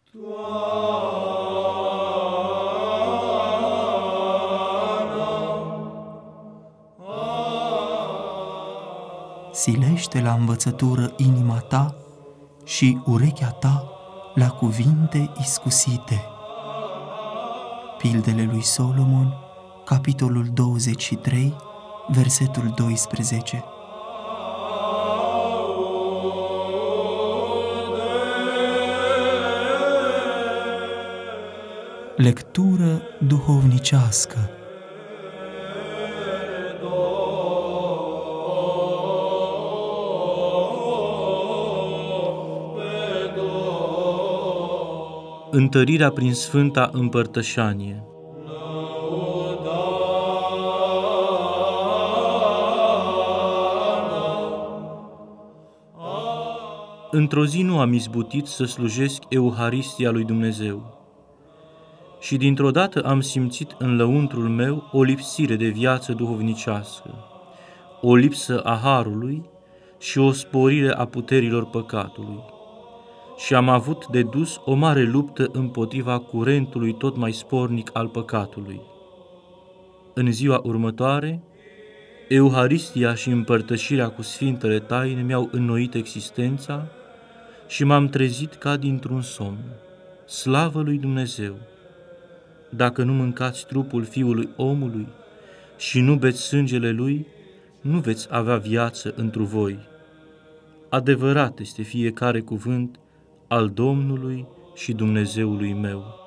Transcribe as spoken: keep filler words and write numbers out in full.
Silește la învățătură inima ta și urechea ta la cuvinte iscusite. Pildele lui Solomon, capitolul douăzeci și trei, versetul doisprezece. Lectură duhovnicească. Întărirea prin Sfânta Împărtășanie. Într-o zi nu am izbutit să slujesc Euharistia lui Dumnezeu și dintr-o dată am simțit în lăuntrul meu o lipsire de viață duhovnicească, o lipsă a harului și o sporire a puterilor păcatului. Și am avut de dus o mare luptă împotriva curentului tot mai spornic al păcatului. În ziua următoare, Euharistia și împărtășirea cu Sfintele Taine mi-au înnoit existența și m-am trezit ca dintr-un somn. Slavă lui Dumnezeu! Dacă nu mâncați trupul Fiului Omului și nu beți sângele Lui, nu veți avea viață întru voi. Adevărat este fiecare cuvânt al Domnului și Dumnezeului meu.